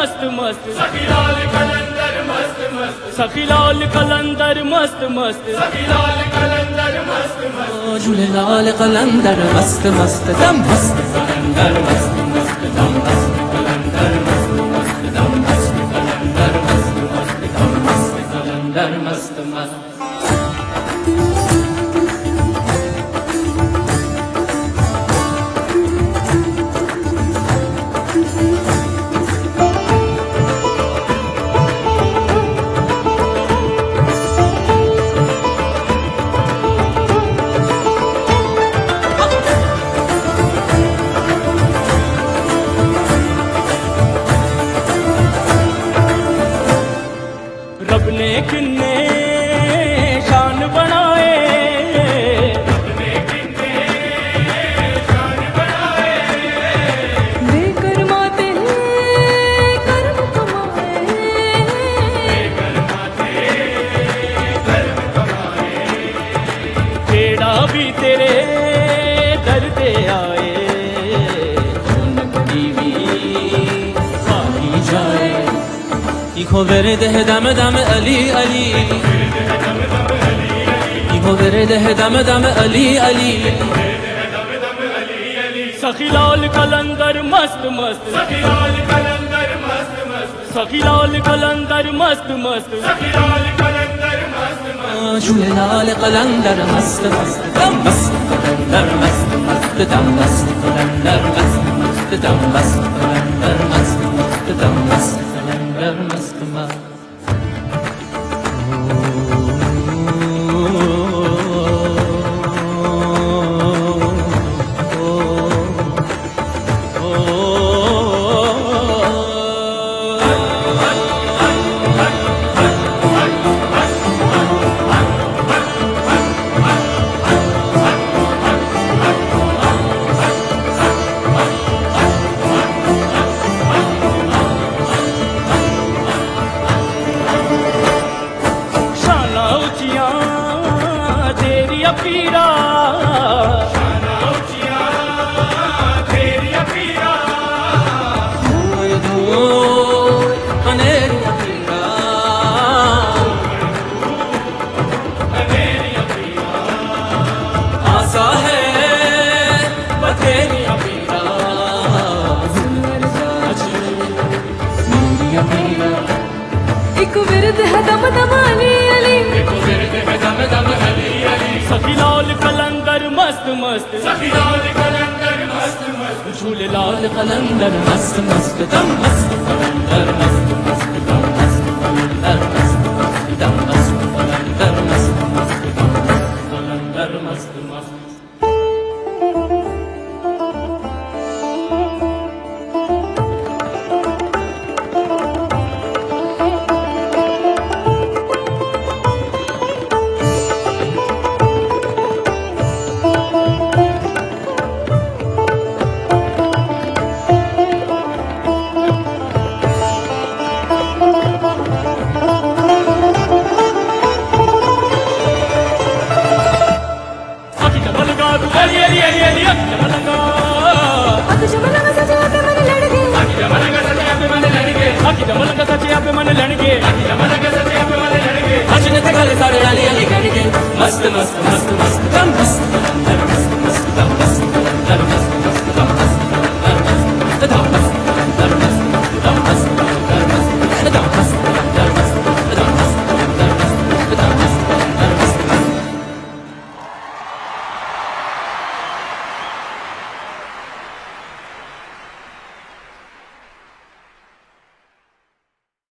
मस्त मस्त, सखी लाल कलंदर मस्त मस्त, सखी लाल कलंदर मस्त मस्त, सखी लाल कलंदर मस्त मस्त, झूलेलाल कलंदर मस्त मस्त, दम मस्त कलंदर मस्त मस्त, दम मस्त कलंदर मस्त मस्त, दम मस्त कलंदर मस्त मस्त, दम मस्त कलंदर मस्त मस्त। रब ने किन्ने शान बनाए, रब ने कितने शान बनाए, बेकर्मा तेरे कर्म कमाए, बेकर्मा थे कर्म कमाए, तेरा भी तेरे दर दे आए, बीवी खाई जाए, इको वेरद है दम दम अली अली, इको वेरद है दम दम अली अली, सखी लाल कलंदर मस्त मस्त, सखी लाल कलंदर मस्त मस्त, सखी लाल कलंदर मस्त मस्त, सखी लाल कलंदर मस्त मस्त, झूलेलाल कलंदर मस्त मस्त, दम मस्त कलंदर मस्त मस्त, दम मस्त कलंदर मस्त मस्त, दम मस्त कलंदर मस्त मस्त, दम मस्त कलंदर मस्त मस्त। पीरा शाना ऊंचिया तेरी पीरा, अनेरी पीरा, तेरी पीरा, आशा है बथेरी पीरा, मेरी पीरा, एक विरद है दम दम अली अली, दम दम अली अली, सखी लाल कलंदर मस्त मस्त, सखी लाल कलंदर मस्त मस्त, झूलेलाल कलंदर मस्त मस्त, दम मस्त कलंदर मस्त मस्त।